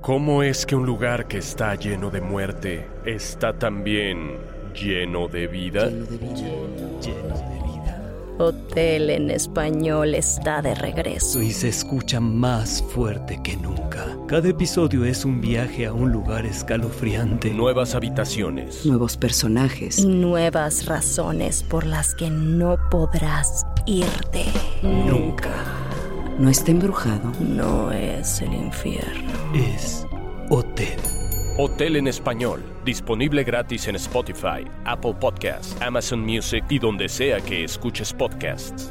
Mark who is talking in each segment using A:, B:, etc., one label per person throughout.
A: ¿Cómo es que un lugar que está lleno de muerte está también lleno de vida?
B: Lleno de vida.
C: Hotel en Español está de regreso.
B: Y se escucha más fuerte que nunca. Cada episodio es un viaje a un lugar escalofriante.
A: Nuevas habitaciones.
D: Nuevos personajes.
C: Y nuevas razones por las que no podrás irte.
A: Nunca.
D: No está embrujado.
C: No es el infierno.
B: Es Hotel.
A: Hotel en Español. Disponible gratis en Spotify, Apple Podcasts, Amazon Music y donde sea que escuches podcasts.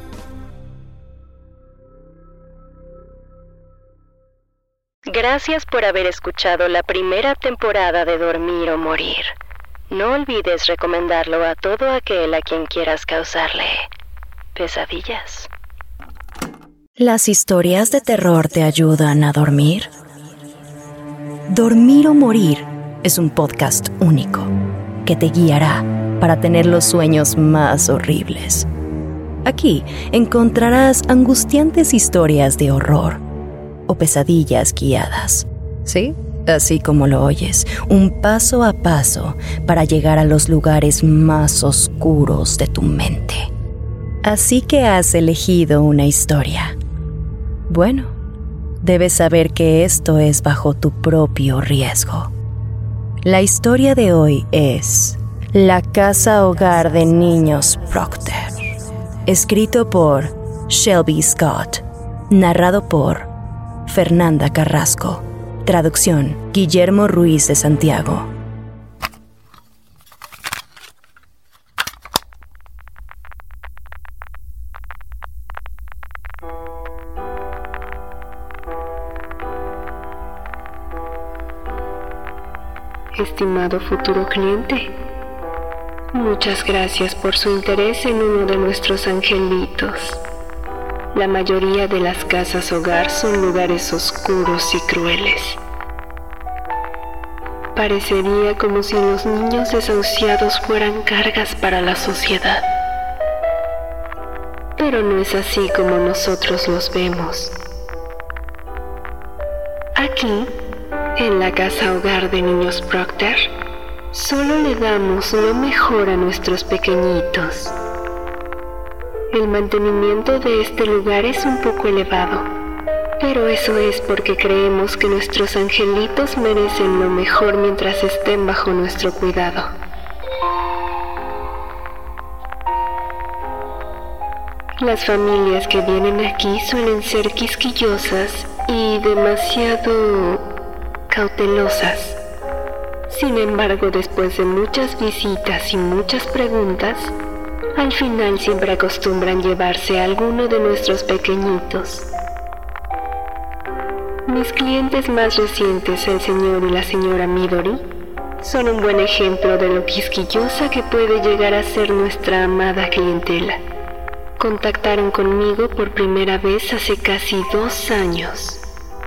C: Gracias por haber escuchado la primera temporada de Dormir o Morir. No olvides recomendarlo a todo aquel a quien quieras causarle pesadillas. ¿Las historias de terror te ayudan a dormir? Dormir o Morir es un podcast único que te guiará para tener los sueños más horribles. Aquí encontrarás angustiantes historias de horror o pesadillas guiadas. ¿Sí? Así como lo oyes, un paso a paso para llegar a los lugares más oscuros de tu mente. Así que has elegido una historia. Bueno, debes saber que esto es bajo tu propio riesgo. La historia de hoy es La Casa Hogar de Niños Proctor. Escrito por Shelby Scott. Narrado por Fernanda Carrasco. Traducción: Guillermo Ruiz de Santiago.
E: Estimado futuro cliente, muchas gracias por su interés en uno de nuestros angelitos. La mayoría de las casas hogar son lugares oscuros y crueles. Parecería como si los niños desahuciados fueran cargas para la sociedad. Pero no es así como nosotros los vemos. Aquí, en la casa hogar de Niños Proctor, solo le damos lo mejor a nuestros pequeñitos. El mantenimiento de este lugar es un poco elevado, pero eso es porque creemos que nuestros angelitos merecen lo mejor mientras estén bajo nuestro cuidado. Las familias que vienen aquí suelen ser quisquillosas y demasiado cautelosas. Sin embargo, después de muchas visitas y muchas preguntas, al final siempre acostumbran llevarse a alguno de nuestros pequeñitos. Mis clientes más recientes, el señor y la señora Midori, son un buen ejemplo de lo quisquillosa que puede llegar a ser nuestra amada clientela. Contactaron conmigo por primera vez hace casi 2 años.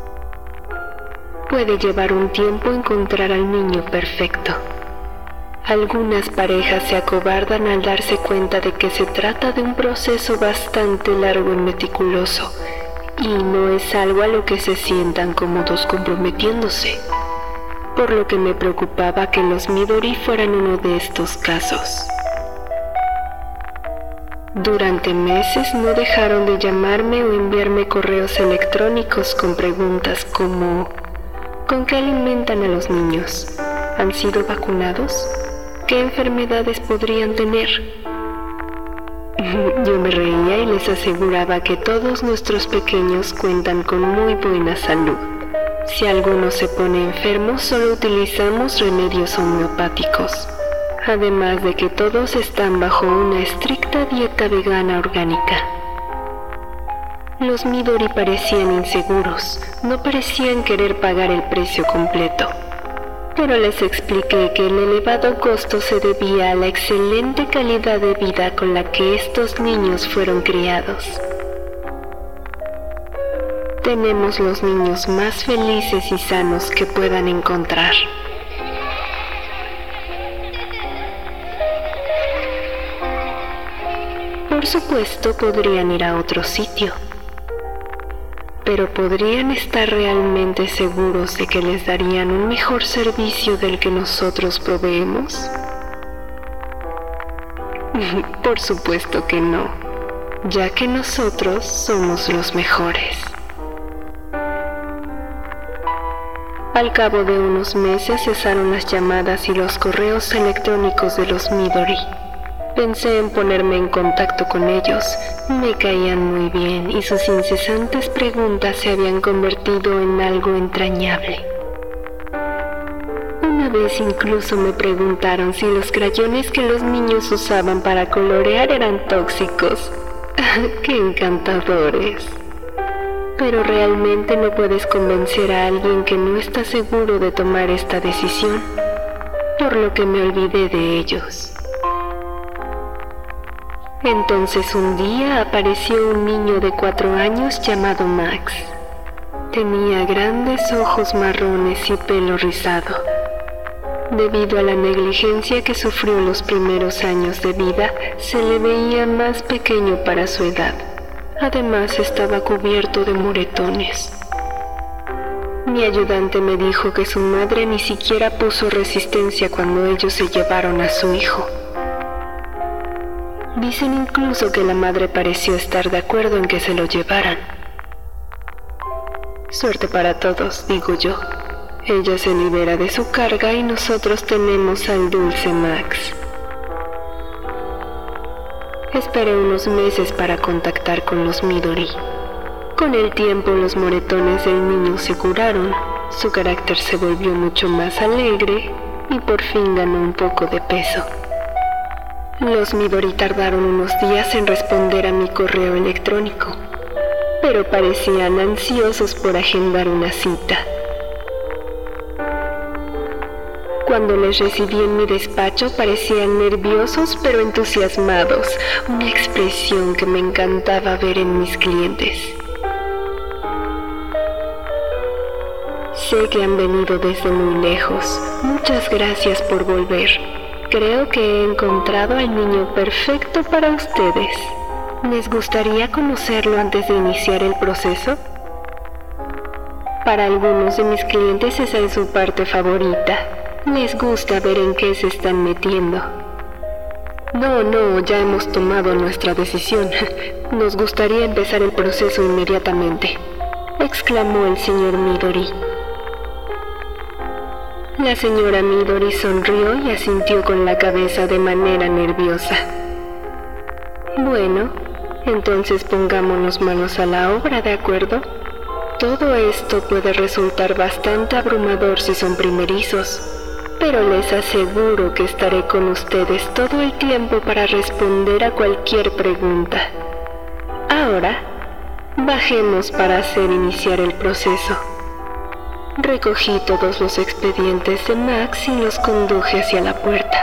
E: Puede llevar un tiempo encontrar al niño perfecto. Algunas parejas se acobardan al darse cuenta de que se trata de un proceso bastante largo y meticuloso, y no es algo a lo que se sientan cómodos comprometiéndose, por lo que me preocupaba que los Midori fueran uno de estos casos. Durante meses no dejaron de llamarme o enviarme correos electrónicos con preguntas como: ¿con qué alimentan a los niños? ¿Han sido vacunados? ¿Qué enfermedades podrían tener? Yo me reía y les aseguraba que todos nuestros pequeños cuentan con muy buena salud. Si alguno se pone enfermo, solo utilizamos remedios homeopáticos. Además de que todos están bajo una estricta dieta vegana orgánica. Los Midori parecían inseguros, no parecían querer pagar el precio completo. Pero les expliqué que el elevado costo se debía a la excelente calidad de vida con la que estos niños fueron criados. Tenemos los niños más felices y sanos que puedan encontrar. Por supuesto, podrían ir a otro sitio. pero ¿podrían estar realmente seguros de que les darían un mejor servicio del que nosotros proveemos? Por supuesto que no, ya que nosotros somos los mejores. Al cabo de unos meses cesaron las llamadas y los correos electrónicos de los Midori. Pensé en ponerme en contacto con ellos. Me caían muy bien y sus incesantes preguntas se habían convertido en algo entrañable. Una vez incluso me preguntaron si los crayones que los niños usaban para colorear eran tóxicos. ¡Qué encantadores! Pero realmente no puedes convencer a alguien que no está seguro de tomar esta decisión, por lo que me olvidé de ellos. Entonces un día apareció un niño de 4 años llamado Max. Tenía grandes ojos marrones y pelo rizado. Debido a la negligencia que sufrió los primeros años de vida, se le veía más pequeño para su edad. Además, estaba cubierto de moretones. Mi ayudante me dijo que su madre ni siquiera puso resistencia cuando ellos se llevaron a su hijo. Dicen incluso que la madre pareció estar de acuerdo en que se lo llevaran. Suerte para todos, digo yo. Ella se libera de su carga y nosotros tenemos al dulce Max. Esperé unos meses para contactar con los Midori. Con el tiempo los moretones del niño se curaron, su carácter se volvió mucho más alegre y por fin ganó un poco de peso. Los Midori tardaron unos días en responder a mi correo electrónico, pero parecían ansiosos por agendar una cita. Cuando les recibí en mi despacho parecían nerviosos pero entusiasmados, una expresión que me encantaba ver en mis clientes. Sé que han venido desde muy lejos. Muchas gracias por volver. Creo que he encontrado al niño perfecto para ustedes. ¿Les gustaría conocerlo antes de iniciar el proceso? Para algunos de mis clientes esa es su parte favorita. Les gusta ver en qué se están metiendo. No, ya hemos tomado nuestra decisión. Nos gustaría empezar el proceso inmediatamente, exclamó el señor Midori. La señora Midori sonrió y asintió con la cabeza de manera nerviosa. Bueno, entonces pongámonos manos a la obra, ¿de acuerdo? Todo esto puede resultar bastante abrumador si son primerizos, pero les aseguro que estaré con ustedes todo el tiempo para responder a cualquier pregunta. Ahora, bajemos para hacer iniciar el proceso. Recogí todos los expedientes de Max y los conduje hacia la puerta.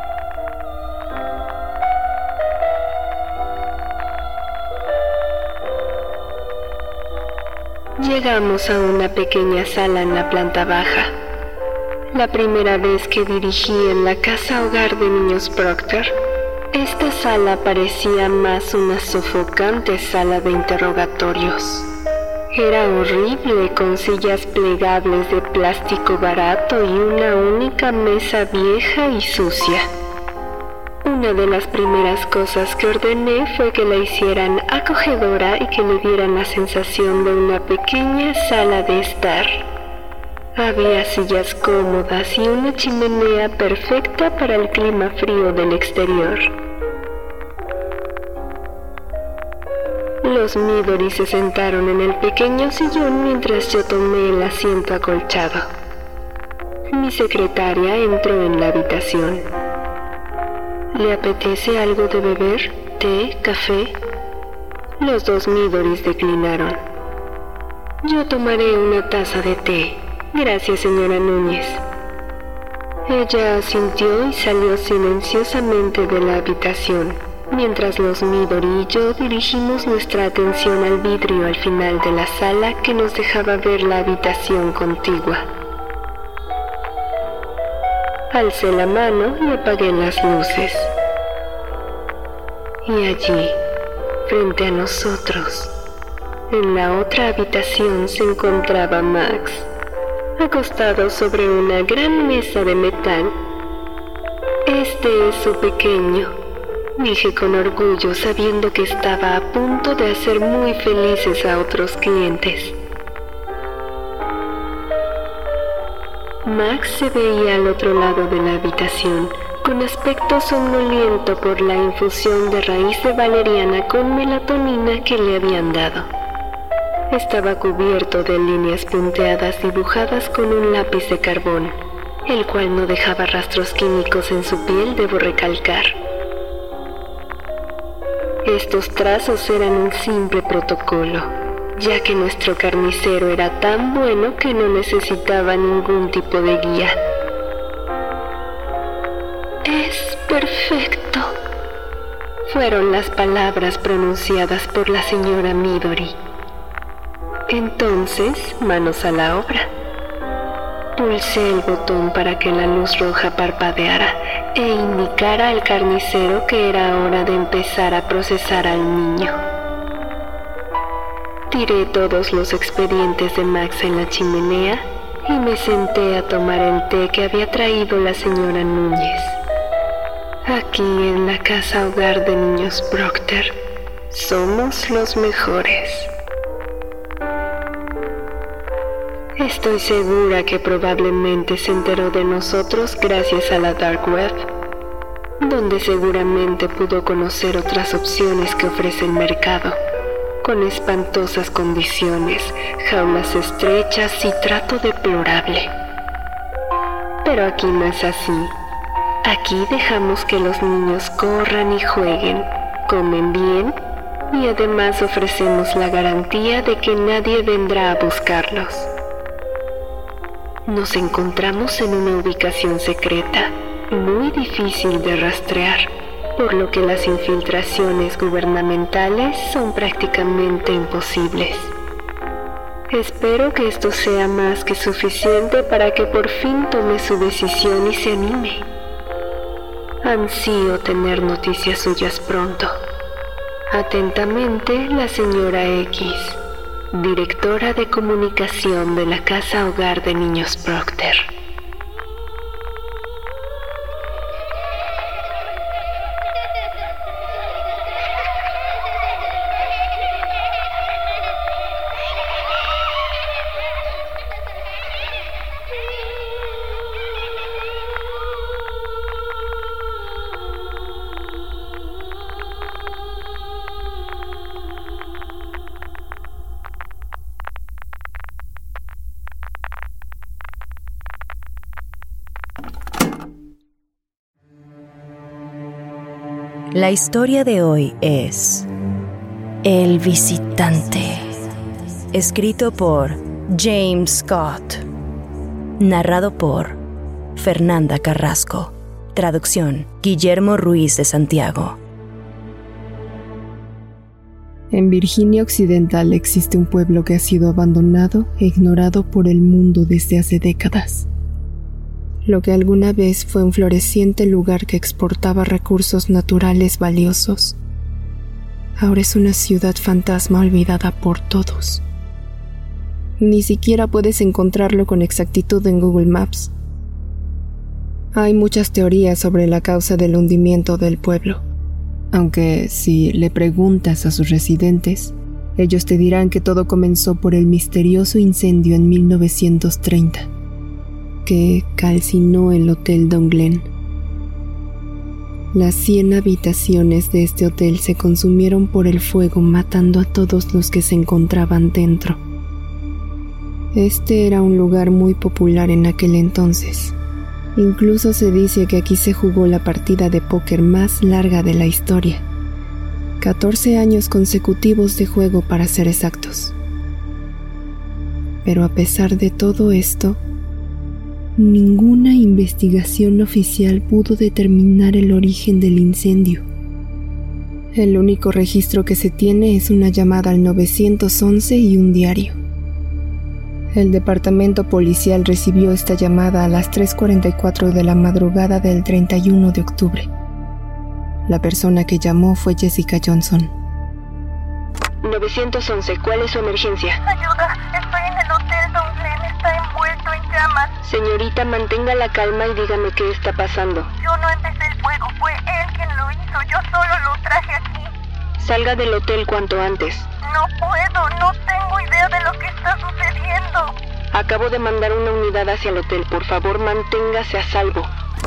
E: Llegamos a una pequeña sala en la planta baja. La primera vez que dirigí en la casa hogar de niños Proctor, esta sala parecía más una sofocante sala de interrogatorios. Era horrible, con sillas plegables de plástico barato y una única mesa vieja y sucia. Una de las primeras cosas que ordené fue que la hicieran acogedora y que le dieran la sensación de una pequeña sala de estar. Había sillas cómodas y una chimenea perfecta para el clima frío del exterior. Los Midori se sentaron en el pequeño sillón mientras yo tomé el asiento acolchado. Mi secretaria entró en la habitación. ¿Le apetece algo de beber? ¿Té? ¿Café? Los dos Midoris declinaron. Yo tomaré una taza de té. Gracias, señora Núñez. Ella asintió y salió silenciosamente de la habitación, mientras los Midori y yo dirigimos nuestra atención al vidrio al final de la sala que nos dejaba ver la habitación contigua. Alcé la mano y apagué las luces. Y allí, frente a nosotros, En la otra habitación se encontraba Max, acostado sobre una gran mesa de metal. Este es su pequeño, dije con orgullo, sabiendo que estaba a punto de hacer muy felices a otros clientes. Max se veía al otro lado de la habitación, con aspecto somnoliento por la infusión de raíz de valeriana con melatonina que le habían dado. Estaba cubierto de líneas punteadas dibujadas con un lápiz de carbón, el cual no dejaba rastros químicos en su piel, debo recalcar. Estos trazos eran un simple protocolo, ya que nuestro carnicero era tan bueno que no necesitaba ningún tipo de guía. «Es perfecto», fueron las palabras pronunciadas por la señora Midori. Entonces, manos a la obra. Pulsé el botón para que la luz roja parpadeara e indicara al carnicero que era hora de empezar a procesar al niño. Tiré todos los expedientes de Max en la chimenea y me senté a tomar el té que había traído la señora Núñez. Aquí en la casa hogar de niños Procter, somos los mejores. Estoy segura que probablemente se enteró de nosotros gracias a la Dark Web, donde seguramente pudo conocer otras opciones que ofrece el mercado, con espantosas condiciones, jaulas estrechas y trato deplorable. Pero aquí no es así. Aquí dejamos que los niños corran y jueguen, comen bien y además ofrecemos la garantía de que nadie vendrá a buscarlos. Nos encontramos en una ubicación secreta, muy difícil de rastrear, por lo que las infiltraciones gubernamentales son prácticamente imposibles. Espero que esto sea más que suficiente para que por fin tome su decisión y se anime. Ansío tener noticias suyas pronto. Atentamente, la señora X, directora de comunicación de la Casa Hogar de Niños Procter.
C: La historia de hoy es El visitante, escrito por James Scott, narrado por Fernanda Carrasco, traducción Guillermo Ruiz de Santiago.
F: En Virginia Occidental existe un pueblo que ha sido abandonado e ignorado por el mundo desde hace décadas. Lo que alguna vez fue un floreciente lugar que exportaba recursos naturales valiosos, ahora es una ciudad fantasma olvidada por todos. Ni siquiera puedes encontrarlo con exactitud en Google Maps. Hay muchas teorías sobre la causa del hundimiento del pueblo, aunque si le preguntas a sus residentes, ellos te dirán que todo comenzó por el misterioso incendio en 1930. Que calcinó el Hotel Don Glen. Las 100 habitaciones de este hotel se consumieron por el fuego, matando a todos los que se encontraban dentro. Este era un lugar muy popular en aquel entonces. Incluso se dice que aquí se jugó la partida de póker más larga de la historia. 14 años consecutivos de juego para ser exactos. Pero a pesar de todo esto, ninguna investigación oficial pudo determinar el origen del incendio. El único registro que se tiene es una llamada al 911 y un diario. El departamento policial recibió esta llamada a las 3:44 de la madrugada del 31 de octubre. La persona que llamó fue Jessica Johnson.
E: 911, ¿cuál es su emergencia?
G: Ayuda, estoy en el Hotel Don Glenn, está envuelto en llamas.
E: Señorita, mantenga la calma y dígame qué está pasando.
G: Yo no empecé el fuego, fue él quien lo hizo, yo solo lo traje aquí.
E: Salga del hotel cuanto antes.
G: No puedo, no tengo idea de lo que está sucediendo.
E: Acabo de mandar una unidad hacia el hotel, por favor manténgase a salvo.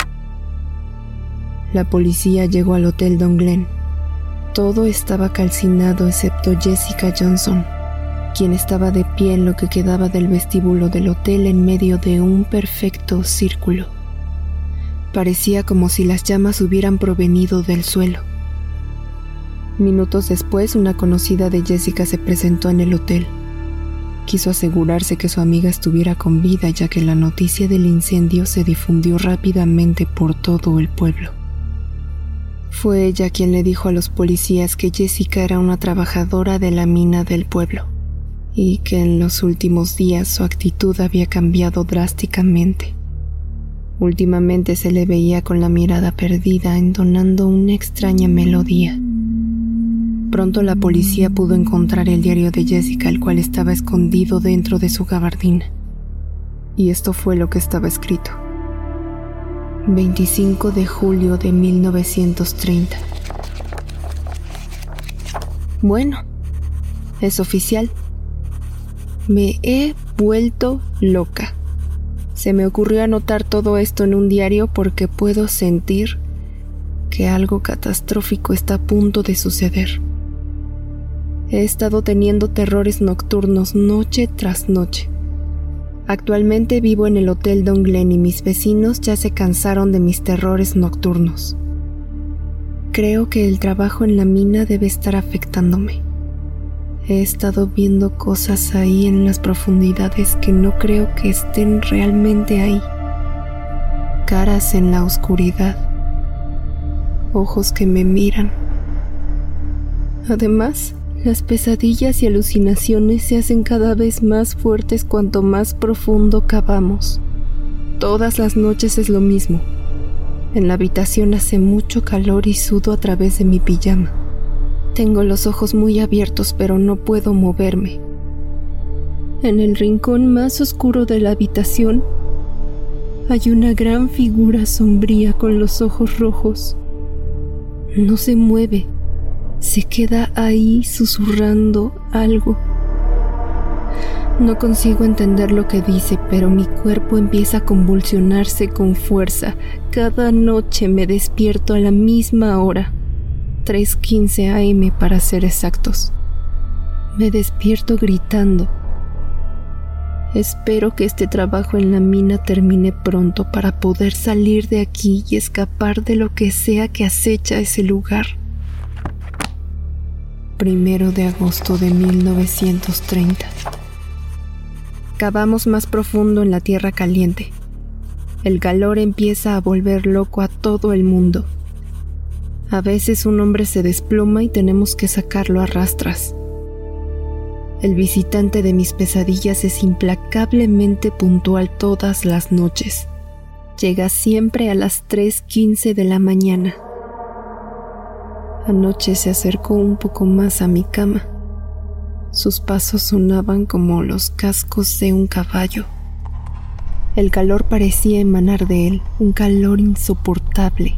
F: La policía llegó al Hotel Don Glenn. Todo estaba calcinado excepto Jessica Johnson, quien estaba de pie en lo que quedaba del vestíbulo del hotel en medio de un perfecto círculo. Parecía como si las llamas hubieran provenido del suelo. Minutos después, una conocida de Jessica se presentó en el hotel. Quiso asegurarse que su amiga estuviera con vida, ya que la noticia del incendio se difundió rápidamente por todo el pueblo. Fue ella quien le dijo a los policías que Jessica era una trabajadora de la mina del pueblo y que en los últimos días su actitud había cambiado drásticamente. Últimamente se le veía con la mirada perdida, entonando una extraña melodía. Pronto la policía pudo encontrar el diario de Jessica, el cual estaba escondido dentro de su gabardina. Y esto fue lo que estaba escrito. 25 de julio de 1930. Bueno, es oficial. Me he vuelto loca. Se me ocurrió anotar todo esto en un diario porque puedo sentir que algo catastrófico está a punto de suceder. He estado teniendo terrores nocturnos noche tras noche. Actualmente vivo en el Hotel Don Glenn y mis vecinos ya se cansaron de mis terrores nocturnos. Creo que el trabajo en la mina debe estar afectándome. He estado viendo cosas ahí en las profundidades que no creo que estén realmente ahí. Caras en la oscuridad. Ojos que me miran. Además, las pesadillas y alucinaciones se hacen cada vez más fuertes cuanto más profundo cavamos. Todas las noches es lo mismo. En la habitación hace mucho calor y sudo a través de mi pijama. Tengo los ojos muy abiertos, pero no puedo moverme. En el rincón más oscuro de la habitación hay una gran figura sombría con los ojos rojos. No se mueve. Se queda ahí susurrando algo. No consigo entender lo que dice, pero mi cuerpo empieza a convulsionarse con fuerza. Cada noche me despierto a la misma hora, 3:15 AM para ser exactos. Me despierto gritando. Espero que este trabajo en la mina termine pronto para poder salir de aquí y escapar de lo que sea que acecha ese lugar. 1 de agosto de 1930. Cavamos más profundo en la tierra caliente. El calor empieza a volver loco a todo el mundo. A veces un hombre se desploma y tenemos que sacarlo a rastras. El visitante de mis pesadillas es implacablemente puntual todas las noches. Llega siempre a las 3:15 de la mañana. Anoche se acercó un poco más a mi cama. Sus pasos sonaban como los cascos de un caballo. El calor parecía emanar de él, un calor insoportable.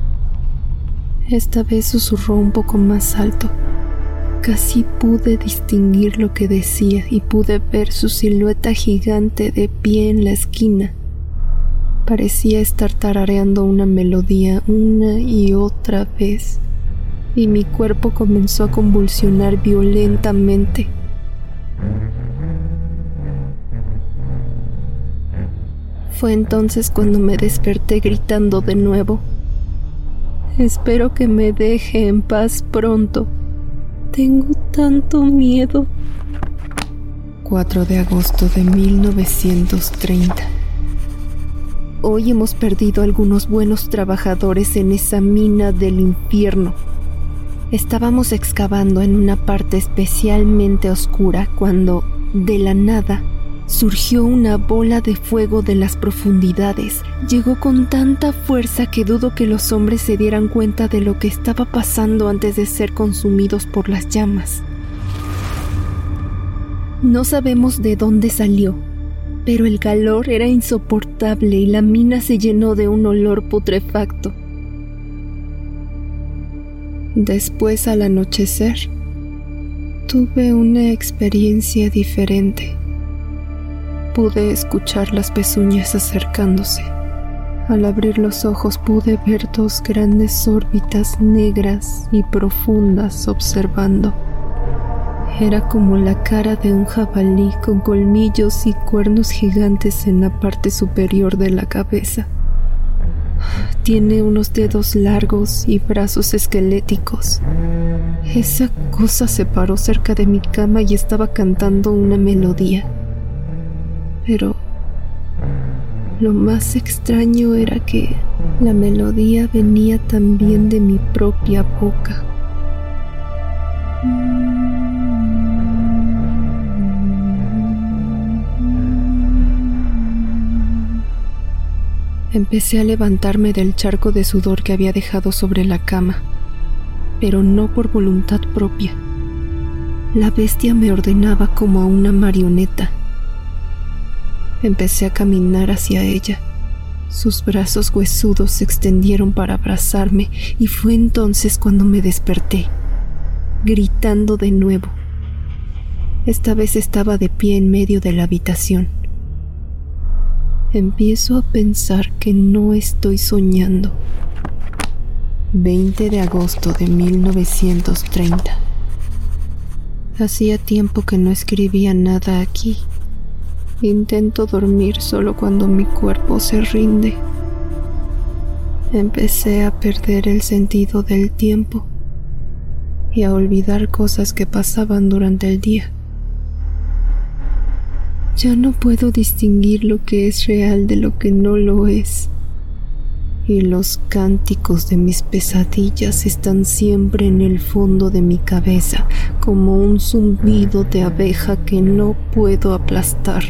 F: Esta vez susurró un poco más alto. Casi pude distinguir lo que decía y pude ver su silueta gigante de pie en la esquina. Parecía estar tarareando una melodía una y otra vez. Y mi cuerpo comenzó a convulsionar violentamente. Fue entonces cuando me desperté gritando de nuevo. Espero que me deje en paz pronto. Tengo tanto miedo. 4 de agosto de 1930. Hoy hemos perdido algunos buenos trabajadores en esa mina del infierno. Estábamos excavando en una parte especialmente oscura cuando, de la nada, surgió una bola de fuego de las profundidades. Llegó con tanta fuerza que dudo que los hombres se dieran cuenta de lo que estaba pasando antes de ser consumidos por las llamas. No sabemos de dónde salió, pero el calor era insoportable y la mina se llenó de un olor putrefacto. Después, al anochecer, tuve una experiencia diferente. Pude escuchar las pezuñas acercándose. Al abrir los ojos pude ver 2 grandes órbitas negras y profundas observando. Era como la cara de un jabalí con colmillos y cuernos gigantes en la parte superior de la cabeza. Tiene unos dedos largos y brazos esqueléticos. Esa cosa se paró cerca de mi cama y estaba cantando una melodía. Pero lo más extraño era que la melodía venía también de mi propia boca. Empecé a levantarme del charco de sudor que había dejado sobre la cama, pero no por voluntad propia. La bestia me ordenaba como a una marioneta. Empecé a caminar hacia ella. Sus brazos huesudos se extendieron para abrazarme y fue entonces cuando me desperté, gritando de nuevo. Esta vez estaba de pie en medio de la habitación. Empiezo a pensar que no estoy soñando. 20 de agosto de 1930. Hacía tiempo que no escribía nada aquí. Intento dormir solo cuando mi cuerpo se rinde. Empecé a perder el sentido del tiempo y a olvidar cosas que pasaban durante el día. Ya no puedo distinguir lo que es real de lo que no lo es. Y los cánticos de mis pesadillas están siempre en el fondo de mi cabeza, como un zumbido de abeja que no puedo aplastar.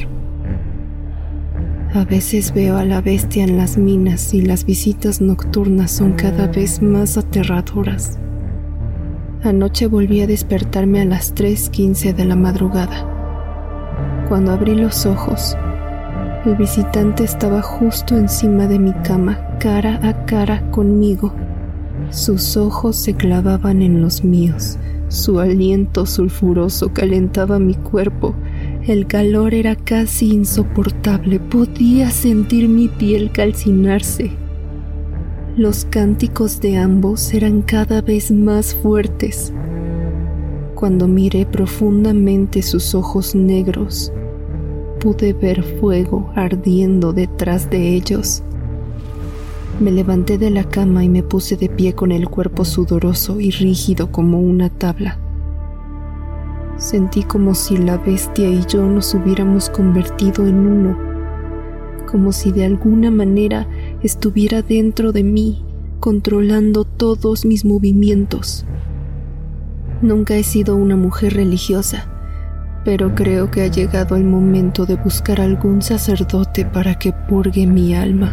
F: A veces veo a la bestia en las minas y las visitas nocturnas son cada vez más aterradoras. Anoche volví a despertarme a las 3:15 de la madrugada. Cuando abrí los ojos, el visitante estaba justo encima de mi cama, cara a cara conmigo. Sus ojos se clavaban en los míos. Su aliento sulfuroso calentaba mi cuerpo. El calor era casi insoportable. Podía sentir mi piel calcinarse. Los cánticos de ambos eran cada vez más fuertes. Cuando miré profundamente sus ojos negros, pude ver fuego ardiendo detrás de ellos. Me levanté de la cama y me puse de pie con el cuerpo sudoroso y rígido como una tabla. Sentí como si la bestia y yo nos hubiéramos convertido en uno, como si de alguna manera estuviera dentro de mí, controlando todos mis movimientos. Nunca he sido una mujer religiosa, pero creo que ha llegado el momento de buscar algún sacerdote para que purgue mi alma.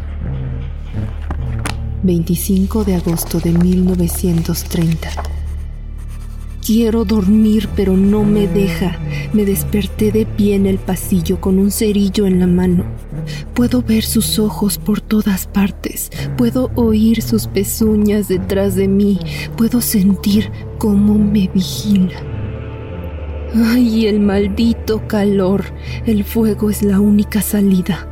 F: 25 de agosto de 1930. Quiero dormir, pero no me deja. Me desperté de pie en el pasillo con un cerillo en la mano. Puedo ver sus ojos por todas partes. Puedo oír sus pezuñas detrás de mí. Puedo sentir cómo me vigila. ¡Ay, el maldito calor! El fuego es la única salida.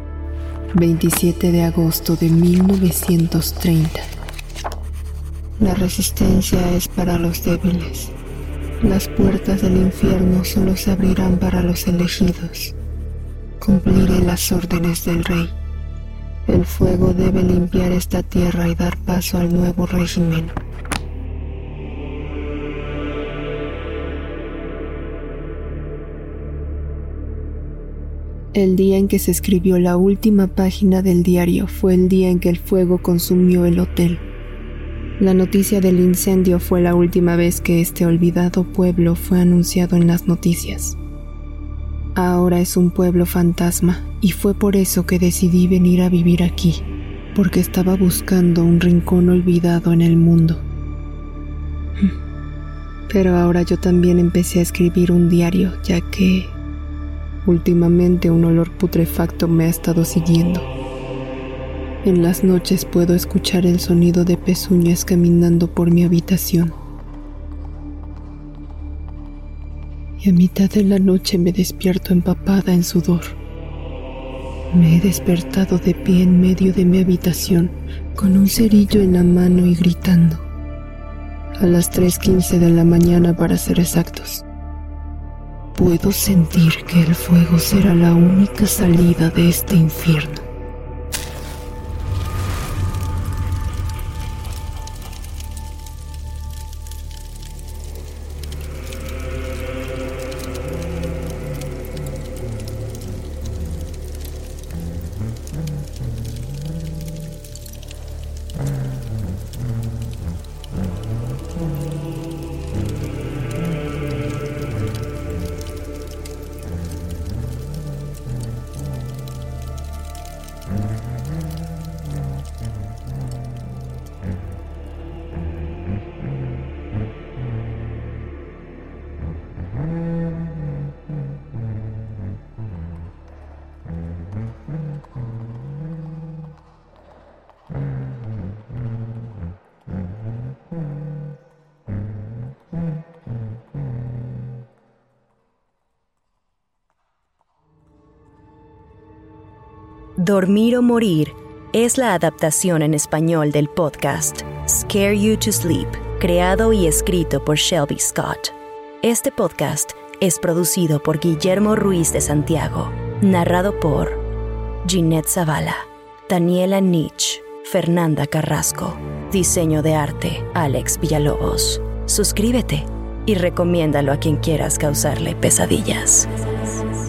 F: 27 de agosto de 1930. La resistencia es para los débiles. Las puertas del infierno solo se abrirán para los elegidos. Cumpliré las órdenes del rey. El fuego debe limpiar esta tierra y dar paso al nuevo régimen. El día en que se escribió la última página del diario fue el día en que el fuego consumió el hotel. La noticia del incendio fue la última vez que este olvidado pueblo fue anunciado en las noticias. Ahora es un pueblo fantasma y fue por eso que decidí venir a vivir aquí, porque estaba buscando un rincón olvidado en el mundo. Pero ahora yo también empecé a escribir un diario, ya que últimamente un olor putrefacto me ha estado siguiendo. En las noches puedo escuchar el sonido de pezuñas caminando por mi habitación. Y a mitad de la noche me despierto empapada en sudor. Me he despertado de pie en medio de mi habitación, con un cerillo en la mano y gritando. A las 3:15 de la mañana para ser exactos. Puedo sentir que el fuego será la única salida de este infierno.
C: Dormir o Morir es la adaptación en español del podcast Scare You to Sleep, creado y escrito por Shelby Scott. Este podcast es producido por Guillermo Ruiz de Santiago, narrado por Ginette Zavala, Daniela Nich, Fernanda Carrasco, diseño de arte Alex Villalobos. Suscríbete y recomiéndalo a quien quieras causarle pesadillas.